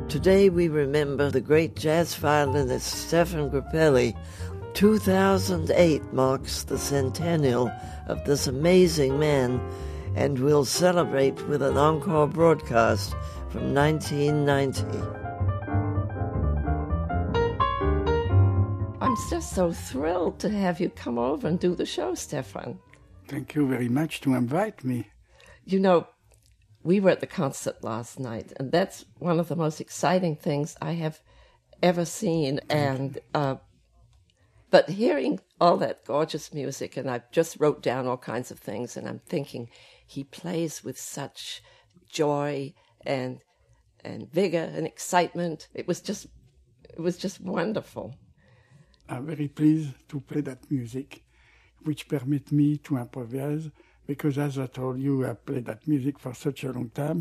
Today we remember the great jazz violinist Stefan Grappelli. 2008 marks the centennial of this amazing man, and we'll celebrate with an encore broadcast from 1990. I'm just so thrilled to have you come over and do the show, Stefan. Thank you very much to invite me. You know, we were at the concert last night, and that's one of the most exciting things I have ever seen. And but hearing all that gorgeous music, and I just wrote down all kinds of things, and I'm thinking he plays with such joy and vigor and excitement. It was just wonderful. I'm very pleased to play that music, which permit me to improvise, because as I told you, I played that music for such a long time.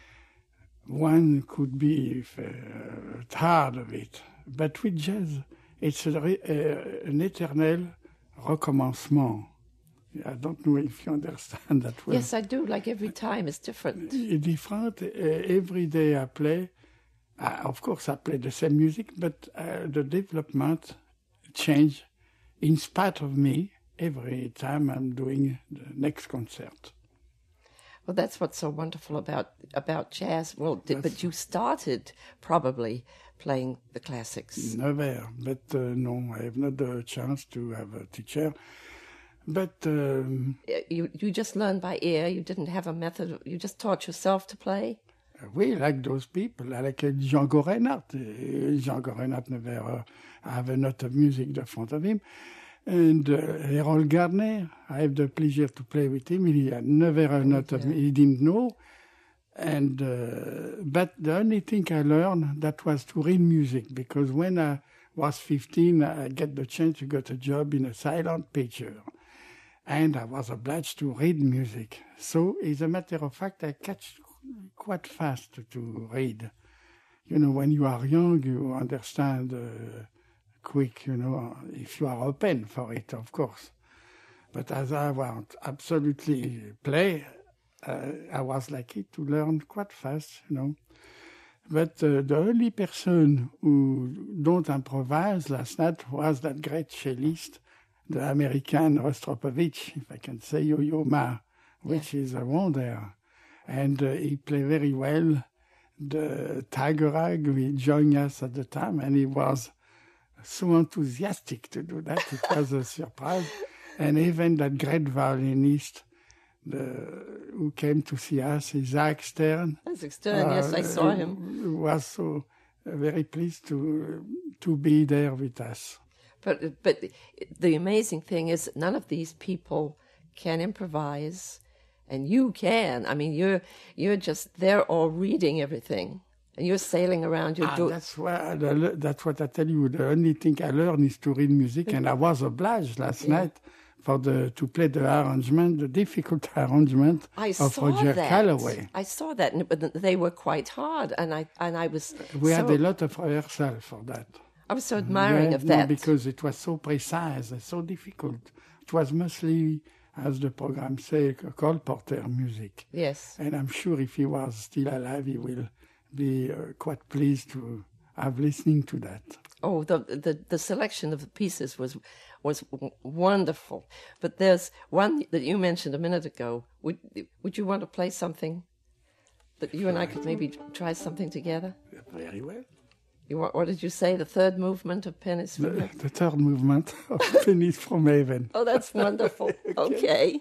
One could be tired of it, but with jazz, it's an éternel recommencement. I don't know if you understand that well. Yes, I do. Like every time is different. Different. Every day I play, of course I play the same music, but the development change in spite of me every time I'm doing the next concert. Well, that's what's so wonderful about jazz. Well, but you started probably playing the classics. Never, but no, I have not the chance to have a teacher. But you just learned by ear. You didn't have a method. You just taught yourself to play. We like those people. I like Django Reinhardt. Django Reinhardt never have a note of music in front of him. And Harold Gardner, I have the pleasure to play with him. He had never a note of he didn't know. And but the only thing I learned, that was to read music, because when I was 15, I get the chance to get a job in a silent picture. And I was obliged to read music. So, as a matter of fact, I catch quite fast to read. You know, when you are young, you understand quick, you know, if you are open for it, of course. But as I want absolutely play, I was lucky to learn quite fast, you know. But the only person who don't improvise last night was that great cellist, the American Rostropovich, if I can say, Yo-Yo Ma, which is a wonder. And he played very well. The Tagerag will join us at the time, and he was so enthusiastic to do that. It was a surprise. And even that great violinist who came to see us, Isaac Stern. Isaac Stern, yes, I saw him. Was so very pleased to be there with us. But the amazing thing is that none of these people can improvise, and you can. I mean, you're just there all reading everything, and you're sailing around. That's what I tell you. The only thing I learned is to read music, and I was obliged last night to play the arrangement, the difficult arrangement of Roger Calloway. I saw that, but they were quite hard, and I was. We had a lot of rehearsal for that. I was so admiring of that. Because it was so precise and so difficult. It was mostly, as the program says, Cole Porter music. Yes. And I'm sure if he was still alive, he will be quite pleased to have listening to that. Oh, the selection of the pieces was wonderful. But there's one that you mentioned a minute ago. Would you want to play something that you and I could maybe try something together? Very well. What did you say? The third movement of Pennies from Heaven? The third movement of Pennies from Heaven. Oh, that's wonderful. Okay.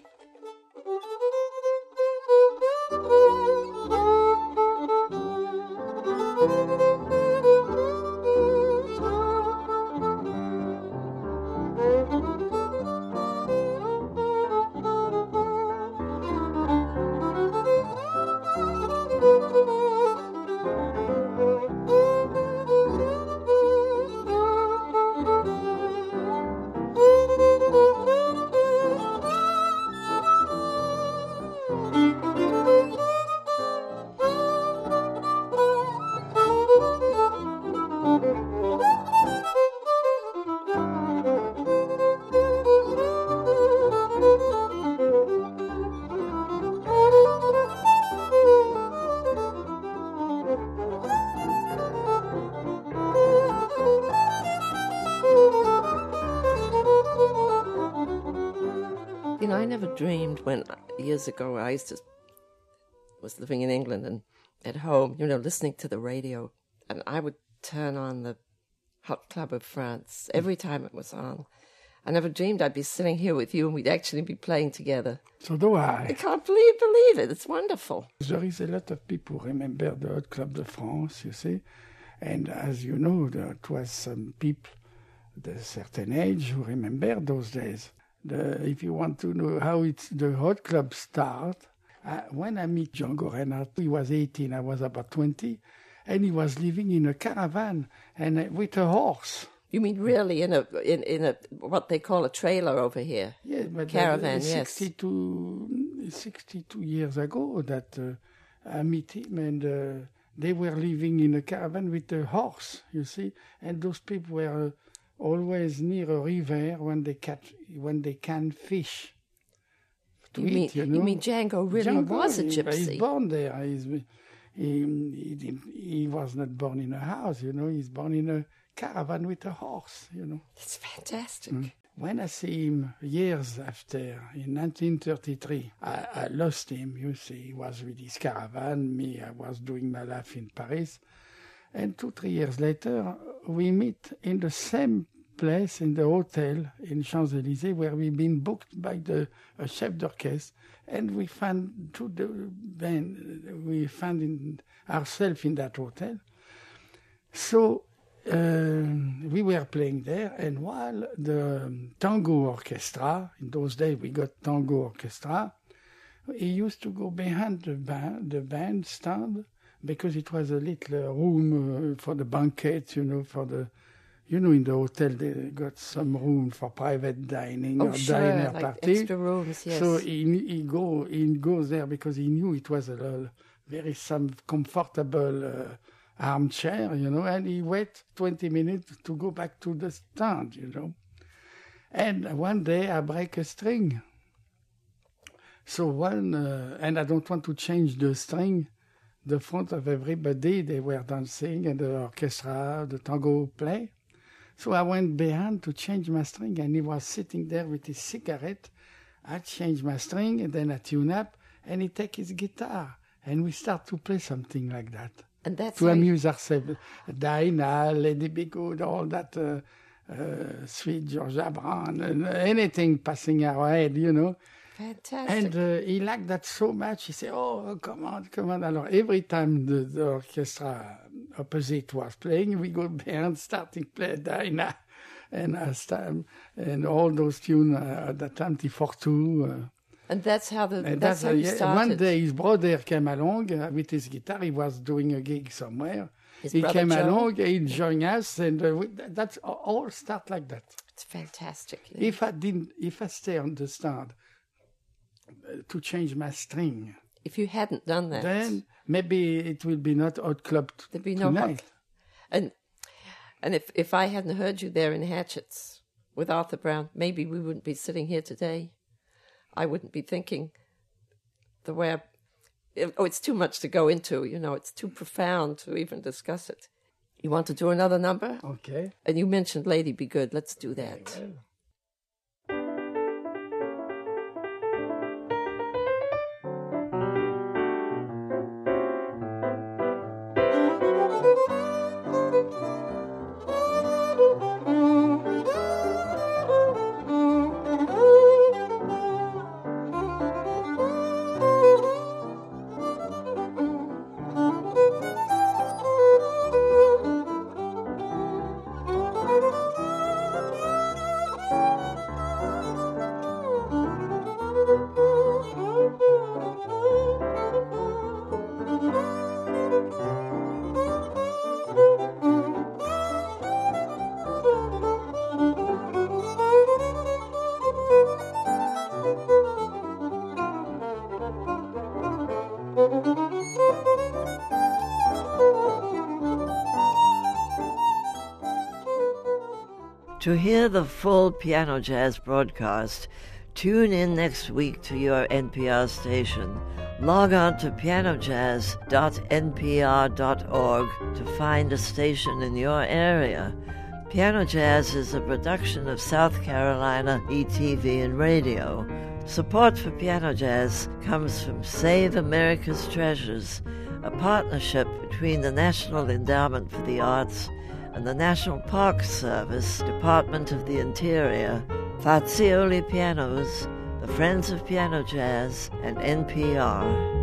dreamed when, years ago, I was living in England and at home, listening to the radio, and I would turn on the Hot Club of France every time it was on. I never dreamed I'd be sitting here with you and we'd actually be playing together. So do I. I can't believe it. It's wonderful. There is a lot of people who remember the Hot Club de France, you see. And as you know, there was some people at a certain age who remember those days. If you want to know how the Hot Club started, when I meet Django Reinhardt, he was 18, I was about 20, and he was living in a caravan and with a horse. You mean really in a what they call a trailer over here? Yeah, but caravan. 62 years ago that I met him, and they were living in a caravan with a horse, you see, and those people were always near a river when they can fish. You mean Django really was a gypsy? He's born there. He was not born in a house, He's born in a caravan with a horse, It's fantastic. When I see him years after, in 1933, I lost him, you see. He was with his caravan, me, I was doing my life in Paris. And 2-3 years later, we meet in the same place, in the hotel in Champs-Élysées, where we've been booked by a chef d'orchestre, and we found ourselves in that hotel. So we were playing there, and while the tango orchestra, in those days we got tango orchestra, he used to go behind the band stand, because it was a little room for the banquets, in the hotel they got some room for private dining or dinner like party. Extra rooms, yes. So he goes there because he knew it was a very comfortable armchair, and he wait 20 minutes to go back to the stand, And one day I break a string. So and I don't want to change the string. The front of everybody, they were dancing, and the orchestra, the tango play. So I went behind to change my string, and he was sitting there with his cigarette. I changed my string, and then I tune up, and he take his guitar, and we start to play something like that. And that's to amuse ourselves. Dinah, Lady Be Good, all that sweet Georgia Brown, and anything passing our head, Fantastic. And he liked that so much. He said, "Oh, come on." Alors, every time the orchestra opposite was playing, we go behind, starting to play Dinah and all those tunes at that time, T42. And that's how you started. One day his brother came along with his guitar. He was doing a gig somewhere. He came Joe? along, he joined us, and that's all start like that. It's fantastic. If I stay on the stand to change my string, if you hadn't done that, then maybe it will be not Hot Club there'd be no tonight. And if I hadn't heard you there in Hatchetts with Arthur Brown, maybe we wouldn't be sitting here today. I wouldn't be thinking the way it's too much to go into, it's too profound to even discuss it. You want to do another number? Okay. And you mentioned Lady Be Good. Let's do that. To hear the full Piano Jazz broadcast, tune in next week to your NPR station. Log on to pianojazz.npr.org to find a station in your area. Piano Jazz is a production of South Carolina ETV and Radio. Support for Piano Jazz comes from Save America's Treasures, a partnership between the National Endowment for the Arts and the National Park Service, Department of the Interior, Fazioli Pianos, the Friends of Piano Jazz, and NPR.